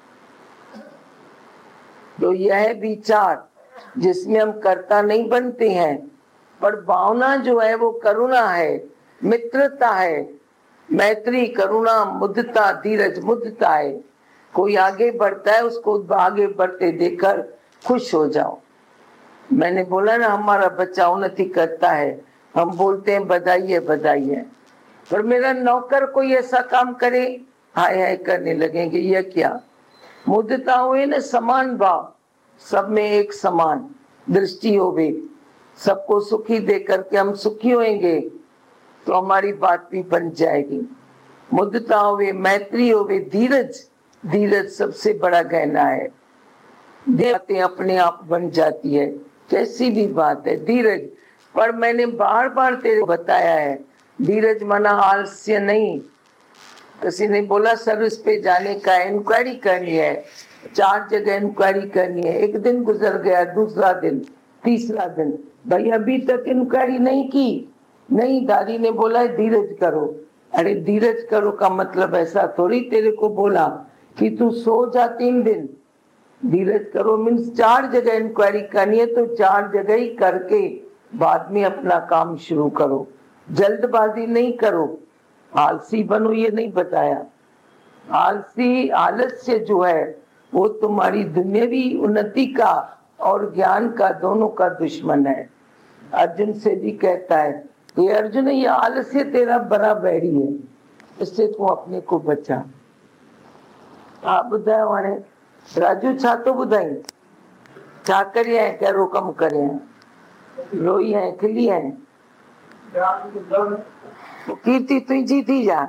तो यह विचार जिसमें हम कर्ता नहीं बनते हैं, पर भावना जो है वो करुणा है, मित्रता है, मैत्री, करुणा, मुदिता, धीरज, मुदिता है। कोई आगे बढ़ता है उसको आगे बढ़ते देखकर खुश हो जाओ। मैंने बोला ना हमारा बच्चा उन्नति करता है, हम बोलते हैं बधाई है, पर मेरा नौकर कोई ऐसा काम करे, हाय हाय करने लगेंगे, यह क्या? मुदिता हुए ना, समान भाव, सब में एक समान दृष्टि होवे, सबको सुखी दे करके हम सुखी होंगे तो हमारी बात भी बन जाएगी। मुदिता होवे, मैत्री होवे, धीरज, धीरज सबसे बड़ा गहना है। बातें अपने आप बन जाती है, कैसी भी बात है, धीरज। पर मैंने बार बार तेरे बताया है, धीरज मना आलस्य नहीं। किसी ने बोला सर्विस पे जाने का, इंक्वायरी करनी है, 4 जगह इंक्वायरी करनी है, 1 दिन गुजर गया, दूसरा दिन, तीसरा दिन, भाई अभी तक इंक्वायरी नहीं की। नहीं, दादी ने बोला धीरज करो। अरे धीरज करो का मतलब ऐसा थोड़ी तेरे को बोला कि तू सो जा 3 दिन। धीरज करो मीन्स 4 जगह इंक्वायरी करनी है तो 4 जगह ही करके बाद में अपना काम शुरू करो, जल्दबाजी नहीं करो, आलसी बनो ये नहीं बताया। आलसी, आलस्य जो है वो तुम्हारी दुनियावी उन्नति का और ज्ञान का दोनों का दुश्मन है। अर्जुन से भी कहता है ये अर्जुन, ये आलस्य तेरा बड़ा बैरी है, इससे तू अपने को बचा। आप बुधायो हाणे राजू छा तो बुधाई, छा करिया है, क्या रोकम करे हैं, रोई है, खिली है, कीर्ति तुझी थी जा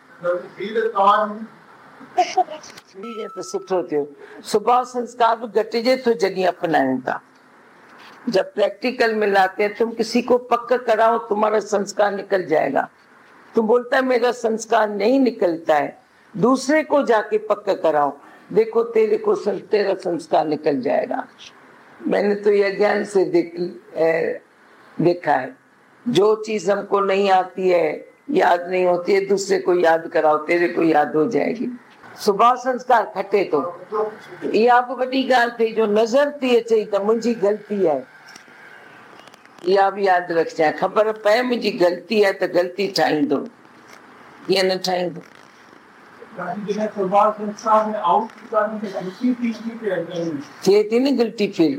तो सुठो थियो। स्वभाव संस्कार भी घटिजे तो जॾहिं अपनाएं था। जब प्रैक्टिकल में लाते हैं, तुम किसी को पक्का कराओ तुम्हारा संस्कार निकल जाएगा। तुम बोलता है मेरा संस्कार नहीं निकलता है, दूसरे को जाके पक्का कराओ, देखो तेरा संस्कार निकल जाएगा। मैंने तो यह ज्ञान से देखा है, जो चीज हमको नहीं आती है, याद नहीं होती है, दूसरे को याद कराओ, तेरे को याद हो जाएगी। स्वभाव संस्कार खटे तो ये आप वॾी ॻाल्हि थी, जो नज़र थी अचे त मुंहिंजी ग़लती है, ये आप याद रख जाए। खबर पे मुझी गलती है तो गलती ठाई दो, ये न ठाई दो। थे थी ना गलती फिर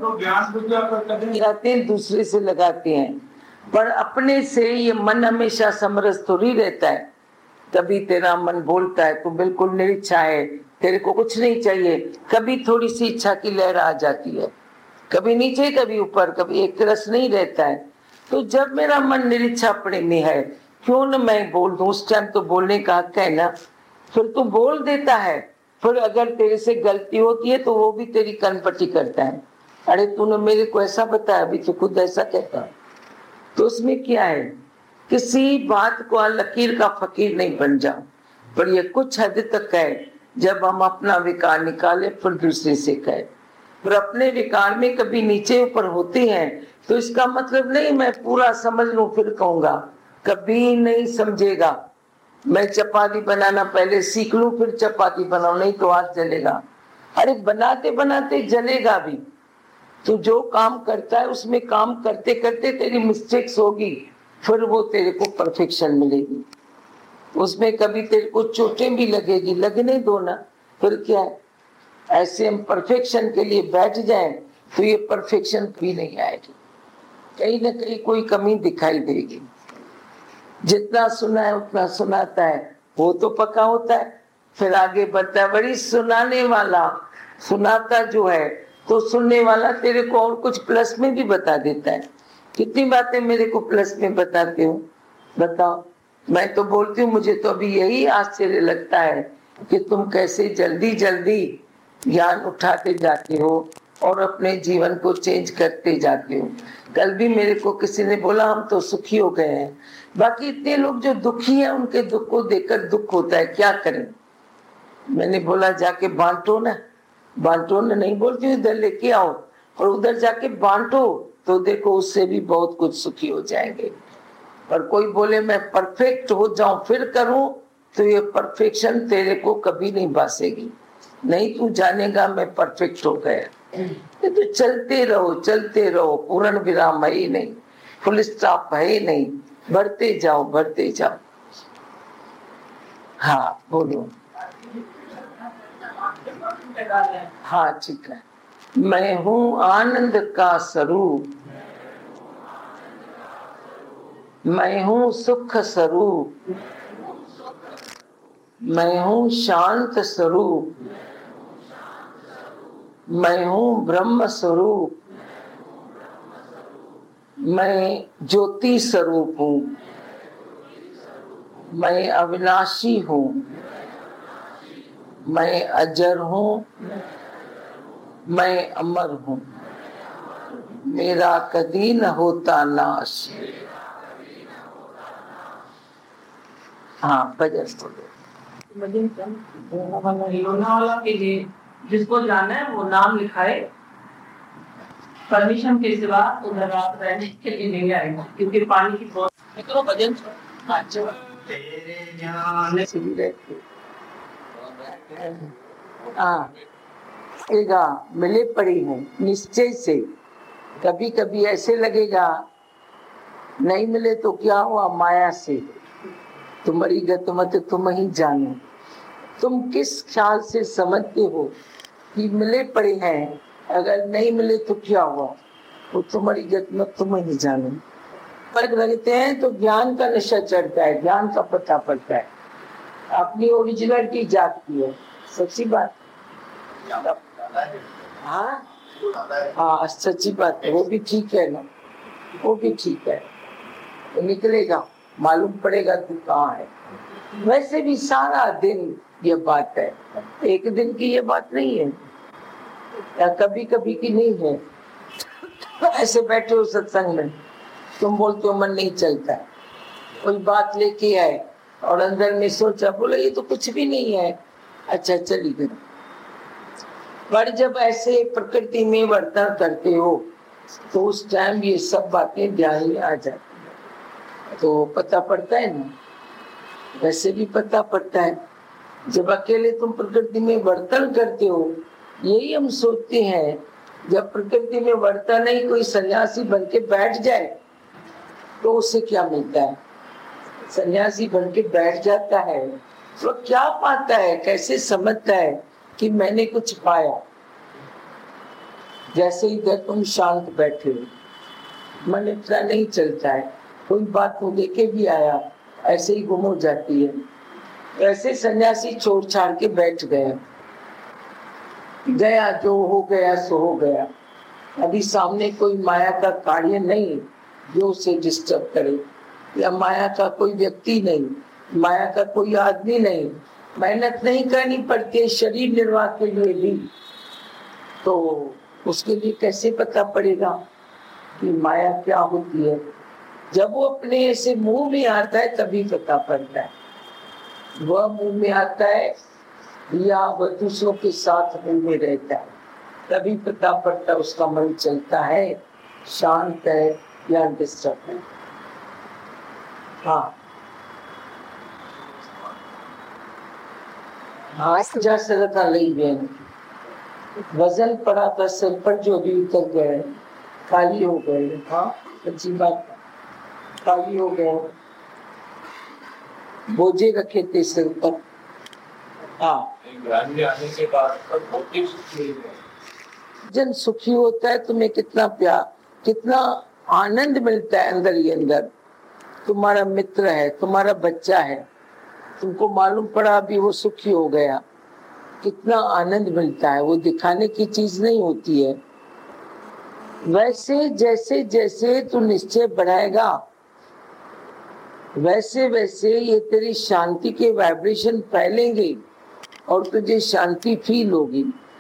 लगाते हैं, दूसरे से लगाते हैं, पर अपने से ये मन हमेशा समरस थोड़ी रहता है। कभी तेरा मन बोलता है तू बिल्कुल निरीच्छा है, तेरे को कुछ नहीं चाहिए, कभी थोड़ी सी इच्छा की लहर आ जाती है, कभी नीचे कभी ऊपर, कभी एक रस नहीं रहता है। तो जब मेरा मन निरीच्छा पड़े में है, क्यों न मैं बोल दूं, उस टाइम तो बोलने का हक है ना, फिर तू बोल देता है। फिर अगर तेरे से गलती होती है तो वो भी तेरी कनपटी करता है, अरे तूने मेरे को ऐसा बताया, अभी तो खुद ऐसा कहता है। तो उसमें क्या है, किसी बात को लकीर का फकीर नहीं बन जाओ, पर ये कुछ हद तक है जब हम अपना विकार निकाले फिर दूसरे से कहे। पर अपने विकार में कभी नीचे ऊपर होते हैं तो इसका मतलब नहीं मैं पूरा समझ लूं फिर कहूंगा, कभी नहीं समझेगा। मैं चपाती बनाना पहले सीख लूं फिर चपाती बनाऊं, नहीं तो हाथ जलेगा। अरे बनाते बनाते जलेगा भी। तो जो काम करता है उसमें काम करते करते तेरी मिस्टेक्स होगी, फिर वो तेरे को परफेक्शन मिलेगी। उसमें कभी तेरे को चोटें भी लगेगी, लगने दो ना, फिर क्या है। ऐसे हम परफेक्शन के लिए बैठ जाएं तो ये परफेक्शन भी नहीं आएगी, कहीं ना कहीं कोई कमी दिखाई देगी। जितना सुना है उतना सुनाता है, वो तो पक्का होता है, फिर आगे बढ़ता है। बड़ी सुनाने वाला सुनाता जो है तो सुनने वाला तेरे को और कुछ प्लस में भी बता देता है। कितनी बातें मेरे को प्लस में बताते हो, बताओ। मैं तो बोलती हूँ, मुझे तो अभी यही आश्चर्य लगता है कि तुम कैसे जल्दी जल्दी ज्ञान उठाते जाते हो और अपने जीवन को चेंज करते जाते हो। कल भी मेरे को किसी ने बोला हम तो सुखी हो गए हैं, बाकी इतने लोग जो दुखी हैं उनके दुख को देखकर दुख होता है, क्या करें। मैंने बोला जाके बांटो ना, बांटो ना, नहीं बोलती इधर लेके आओ और उधर जाके बांटो, तो देखो उससे भी बहुत कुछ सुखी हो जाएंगे। पर कोई बोले मैं परफेक्ट हो जाऊं फिर करूं, तो ये परफेक्शन तेरे को कभी नहीं बासेगी। नहीं तू जानेगा मैं परफेक्ट हो गया, ये तो चलते रहो, पूर्ण विराम है ही नहीं, फुल स्टॉप है ही नहीं, बढ़ते जाओ। हाँ बोलो। हाँ ठीक है। मैं हूँ आनंद का स्वरूप, मैं हूँ सुख स्वरूप, मैं हूँ शांत स्वरूप, मैं हूँ ब्रह्म स्वरूप, मैं ज्योति स्वरूप हूँ, मैं अविनाशी हूँ, मैं अजर हूँ, मैं अमर हूँ, मेरा कभी न होता नाश। हाँ भजन लोनावाला के लिए जिसको जाना है वो नाम लिखाए, परमिशन के सिवा उधर रात रहने के लिए नहीं आएगा, क्योंकि पानी की बहुत भजन मिले पड़ी हूँ निश्चय से। कभी कभी ऐसे लगेगा नहीं मिले तो क्या हुआ, माया से तुम्हारी गत मत तुम ही जानो। तुम किस ख्याल से समझते हो कि मिले पड़े हैं, अगर नहीं मिले तो क्या हुआ, वो तुम्हारी गत मत तुम ही जानो। फर्क लगते हैं तो ज्ञान का नशा चढ़ता है, ज्ञान का पता पड़ता है, अपनी ओरिजिनलिटी जागती है। सच्ची बात। हाँ सच्ची बात है, वो भी ठीक है ना, वो भी ठीक है, तो निकलेगा, मालूम पड़ेगा तू कहाँ है। वैसे भी सारा दिन ये बात है, एक दिन की ये बात नहीं है, या कभी कभी की नहीं है। ऐसे बैठे हो सत्संग में, तुम बोलते हो मन नहीं चलता है, कोई बात लेके आए और अंदर में सोचा, बोले ये तो कुछ भी नहीं है, अच्छा चली गई। पर जब ऐसे प्रकृति में वर्तन करते हो तो उस टाइम ये सब बातें ध्यान में आ जाती है, तो पता पड़ता है ना। वैसे भी पता पड़ता है, जब अकेले तुम प्रकृति में वर्तन करते हो, यही हम सोचते हैं जब प्रकृति में वर्तन नहीं, कोई सन्यासी बन के बैठ जाए तो उससे क्या मिलता है? सन्यासी बन के बैठ जाता है तो क्या पाता है, कैसे समझता है कि मैंने कुछ पाया? जैसे इधर तुम शांत बैठे हो, मन इतना नहीं चलता है, कोई बात तो लेके भी आया ऐसे ही गुम हो जाती है। ऐसे सन्यासी छोड़ छाड़ के बैठ गया, जो हो गया सो हो गया। अभी सामने कोई माया का कार्य नहीं जो उसे डिस्टर्ब करे, या माया का कोई व्यक्ति नहीं, माया का कोई आदमी नहीं, मेहनत नहीं करनी पड़ती है शरीर निर्वाह के लिए भी, तो उसके लिए कैसे पता पड़ेगा कि माया क्या होती है? जब वो अपने ऐसे मुंह में आता है तभी पता पड़ता है। वह मुंह में आता है या वह दूसरों के साथ मुंह में रहता है, तभी पता पड़ता है उसका मन चलता है, शांत है या डिस्टर्ब है। हाँ, जा सकता नहीं बहन, वजन पड़ा था सिर पर जो भी उतर गए, खाली हो गए। हाँ, अच्छी बात, खाली हो गए, बोझे रखे थे सिर पर। हाँ, आने के बाद जन सुखी होता है तुम्हें कितना प्यार, कितना आनंद मिलता है अंदर ही अंदर। तुम्हारा मित्र है, तुम्हारा बच्चा है, तुमको मालूम पड़ा अभी वो सुखी हो गया, कितना आनंद मिलता है। वो दिखाने की चीज नहीं होती है। वैसे जैसे जैसे तू निश्चय बढ़ाएगा वैसे वैसे ये तेरी शांति के वाइब्रेशन फैलेंगे और तुझे शांति फील होगी।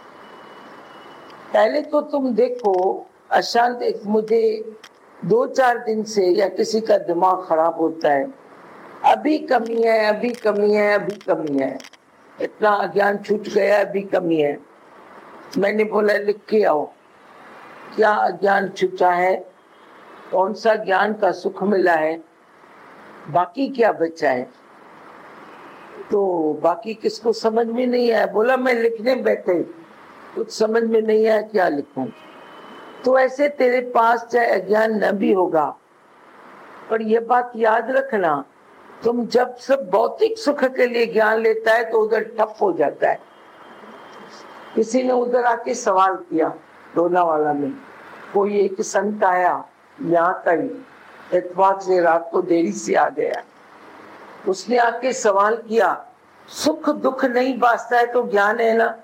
पहले तो तुम देखो अशांत, मुझे 2-4 दिन से या किसी का दिमाग खराब होता है, अभी कमी है, अभी कमी है, अभी कमी है, इतना अज्ञान छूट गया, अभी कमी है। मैंने बोला लिख के आओ, क्या अज्ञान छूटा है, कौन सा ज्ञान का सुख मिला है, बाकी क्या बचा है? तो बाकी किसको समझ में नहीं आया। बोला मैं लिखने बैठे, कुछ समझ में नहीं आया, क्या लिखूं? तो ऐसे तेरे पास चाहे अज्ञान न भी होगा, पर यह बात याद रखना, तुम जब सब भौतिक सुख के लिए ज्ञान लेता है तो उधर ठप हो जाता है। किसी ने उधर आके सवाल किया लोनावाला में, कोई एक संत आया यहाँ तक, इतवार से रात को देरी से आ गया, उसने आके सवाल किया सुख दुख नहीं बांटता है तो ज्ञान है ना?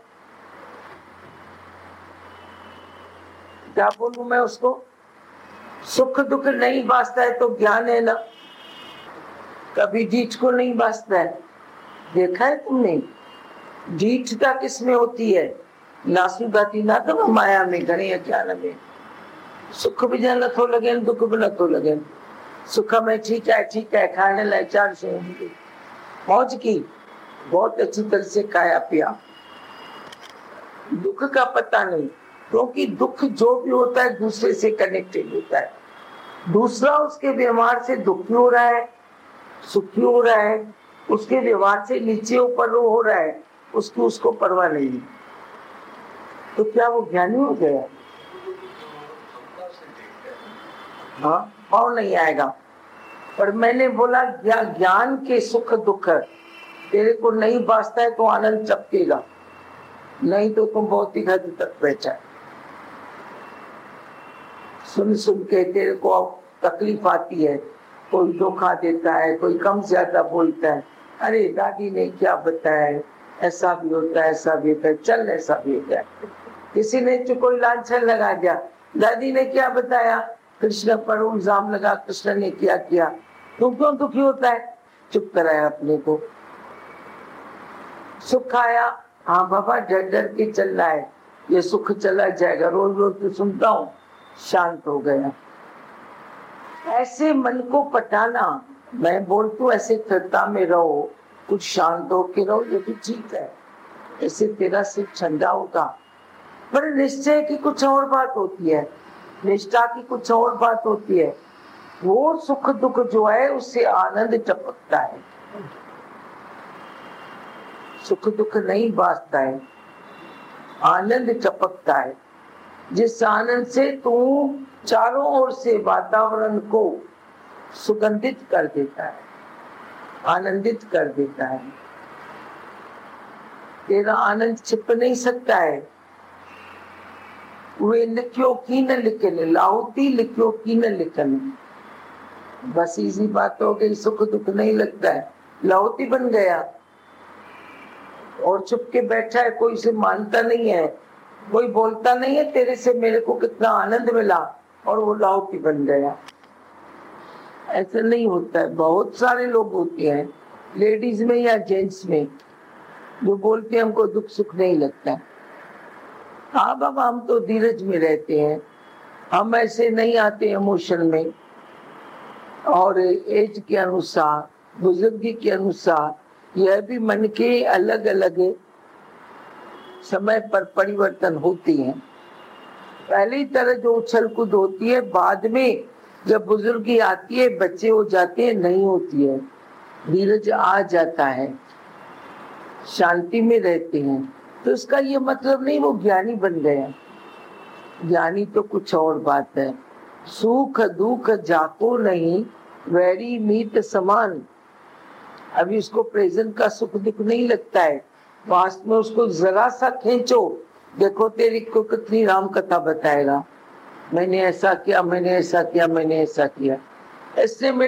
क्या बोलूं मैं उसको? सुख दुख नहीं बांटता है तो ज्ञान है ना? कभी ढीठ को नहीं बांटता है, देखा है तुमने? ढीठता किसमें होती है? नासुदाती ना तो माया में, घने अज्ञान में। सुख भी न थो लगे, दुख भी न थो लगे। सुख में ठीक है, खाने लाए 4 से मौज की, बहुत अच्छी तरह से खाया पिया। दुख का पता नहीं, क्योंकि दुख जो भी होता है दूसरे से कनेक्टेड होता है। दूसरा उसके व्यवहार से दुखी हो रहा है, सुखी हो रहा है, उसके व्यवहार से नीचे ऊपर हो रहा है, उसको परवाह नहीं। तो क्या वो ज्ञानी हो गया? हाँ, भाव नहीं आएगा। पर मैंने बोला ज्ञान के सुख दुख तेरे को नहीं बांटता है तो आनंद चपकेगा, नहीं तो तुम बहुत ही हद तक बैठा। सुन सुन के तेरे को तकलीफ आती है, कोई धोखा देता है, कोई कम ज्यादा बोलता है, अरे दादी ने क्या बताया, ऐसा भी होता है, ऐसा भी होता है, चल ऐसा भी होता है। किसी ने कोई लांछन लगा दिया, दादी ने क्या बताया, कृष्ण पर इल्जाम लगा, कृष्ण ने क्या किया, तुम क्यों दुखी होता है? चुप कराया अपने को। सुख आया, हाँ बाबा डर डर के चल रहा है, ये सुख चला जाएगा, रोज रोज तो सुनता हूँ, शांत हो गया। ऐसे मन को पटाना, मैं बोलती हूँ ऐसे स्थिरता में रहो, कुछ शांत होके रहो, ये भी ठीक है, ऐसे तेरा सिर ठंडा होगा। पर निश्चय की कुछ और बात होती है, निष्ठा की कुछ और बात होती है। वो सुख दुख जो है उससे आनंद टपकता है, सुख दुख नहीं बांटता है, आनंद टपकता है। जिस आनंद से तू चारों ओर से वातावरण को सुगंधित कर देता है, आनंदित कर देता है। तेरा आनंद छिप नहीं सकता है। वे लिखियो की न लिखन, लाहुती लिखियो की न लिखन। बस इसी बात हो गई, सुख दुख नहीं लगता है, लाहुती बन गया और चुप के बैठा है, कोई से मानता नहीं है, कोई बोलता नहीं है तेरे से मेरे को कितना आनंद मिला, और वो लाहुती बन गया। ऐसा नहीं होता है। बहुत सारे लोग होते हैं, लेडीज में या जेंट्स में, जो बोलते हैं हमको दुख सुख नहीं लगता। हाँ बाबा, हम तो धीरज में रहते हैं, हम ऐसे नहीं आते इमोशन में, और एज के अनुसार, बुजुर्गी के अनुसार यह भी मन के अलग अलग समय पर परिवर्तन होती हैं। पहली तरह जो उछल कूद होती है, बाद में जब बुजुर्गी आती है, बच्चे हो जाते हैं, नहीं होती है। धीरज आ जाता है, शांति में रहते हैं, तो इसका ये मतलब नहीं वो ज्ञानी बन गया। ज्ञानी तो कुछ और बात है। सुख दुख जाको नहीं, वैरी मीत समान। अभी उसको प्रेजेंट का सुख दुख नहीं लगता है, पास्ट में उसको जरा सा खींचो, देखो तेरी को कितनी राम कथा बताएगा, मैंने ऐसा किया, मैंने ऐसा किया, मैंने ऐसा किया। ऐसे में